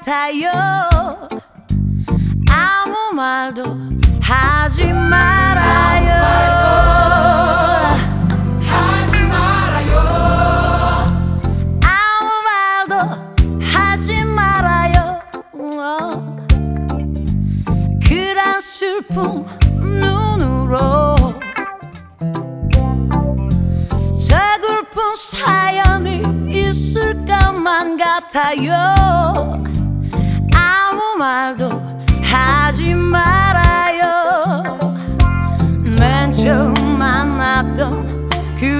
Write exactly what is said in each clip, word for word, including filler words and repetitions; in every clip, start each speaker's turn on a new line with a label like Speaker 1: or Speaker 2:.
Speaker 1: 같아요. 아무 말도 하지 말아요.
Speaker 2: 하지 말아요.
Speaker 1: 아무 말도 하지 말아요. 그런 슬픈 눈으로 서글픈 사연이 있을 것만 같아요. 아무 말도 하지 말아요. 맨 처음 만났던 그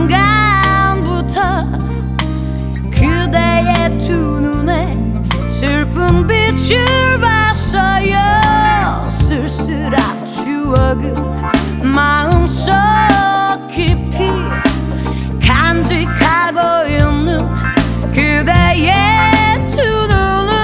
Speaker 1: 순간부터 그대의 두 눈에 슬픈 빛을 봤어요. 쓸쓸한 추억을 마음속 깊이 간직하고 있는 그대의 두 눈을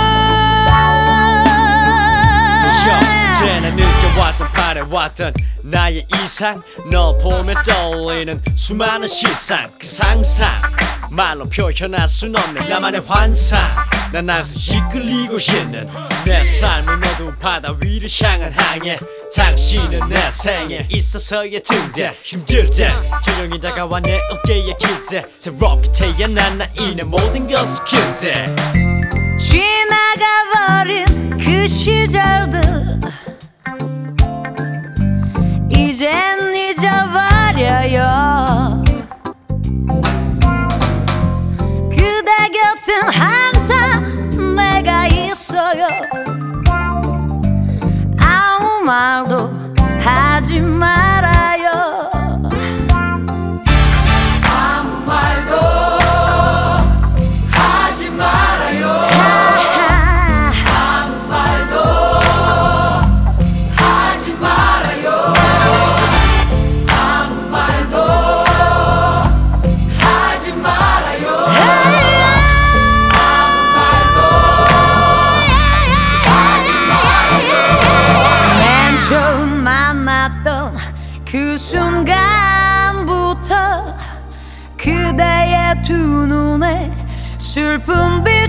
Speaker 3: 언제나 느껴왔던 바래왔던 나의 이상 널 보며 떠올리는 수많은 시상 그 상상 말로 표현할 순 없는 나만의 환상 난 항상 이끌리고 있는 내 삶은 어두운 바다 위를 향한 항해 당신은 내 생에 있어서의 등대 힘들 때 조용히 다가와 내 어깨에 기대 새롭게 태어난 나이는 모든 것을 기대
Speaker 1: 지나가버린 그 시절들 이젠 잊어버려요. 그대 곁은 항상 내가 있어요. 아무 말도 하지 말아요.
Speaker 2: 아무 말도 하지 말아요. 아무 말도 하지 말아요. 아무 말도 하지 말아요. 아무 말도 하지 말아요.
Speaker 1: 맨 처음 만났던 그 순간부터 그대의 두 눈에 슬픈 빛